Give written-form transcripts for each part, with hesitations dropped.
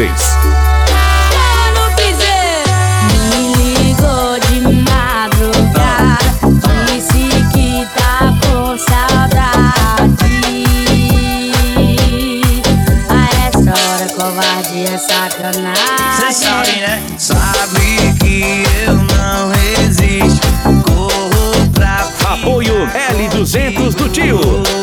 3. Mano Piseiro me ligou de madrugada, disse que tá com saudade. A essa hora covarde é sacanagem. Cê sabe, né? Sabe que eu não resisto. Corro pra Apoio L200 do tio.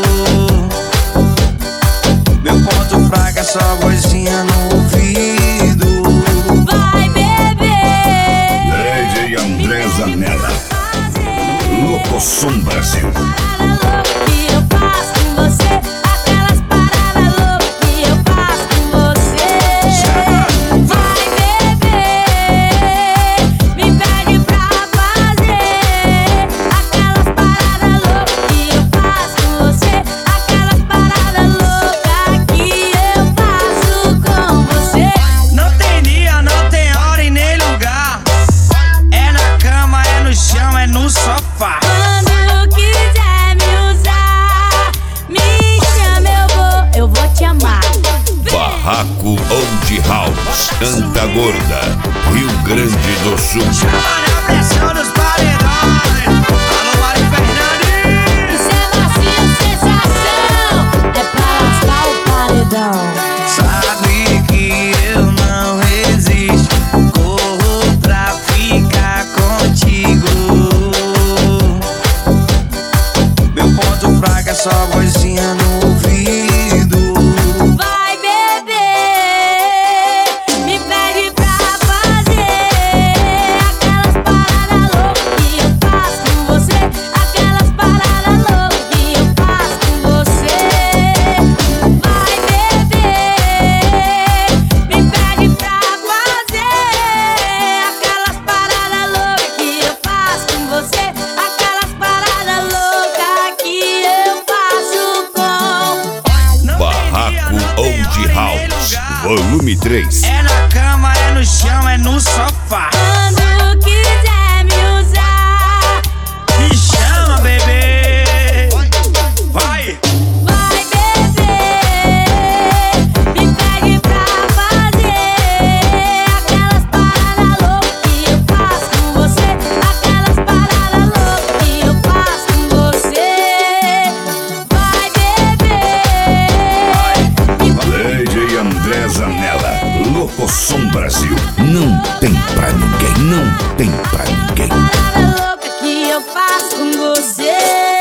Meu ponto fraco é só vozinha no ouvido. Vai beber. DJ André Zanella, Locosom Brasil. Parada louca que eu faço com você, aquelas paradas loucas que eu faço com você. Vai beber, me pede pra fazer aquelas paradas loucas que eu faço com você, aquelas paradas loucas que eu faço com você. Não tem dia, não tem hora e nem lugar. É na cama, é no chão, é no sofá. Quando quiser me usar, me chama, eu vou te amar. Barraco Old House, Canta Gorda, Rio Grande do Sul. Chama na pressão dos paredões. Alô, Mari Fernandes. Isso é macio, sensação, é pra lascar o paredão. Sabe que eu não resisto. Corro pra ficar contigo. Meu ponto fraco é só vozinha no ouvido. Vai beber, me pede pra fazer aquelas paradas loucas que eu faço com você, aquelas paradas loucas que eu faço com você. Vai beber, me pede pra fazer aquelas paradas loucas que eu faço com você, aquelas paradas loucas que eu faço com. Barraco Old House, Volume 3. É na cama, é no chão, é no sofá. Quando quiser me usar, Me chama, bebê. Vai. vai beber, me pede pra fazer aquelas paradas loucas que eu faço com você, aquelas paradas loucas que eu faço com você. Vai beber, DJ André Zanella, Locosom Brasil. Não tem pra ninguém, não tem pra ninguém. parada louca que eu faço com você.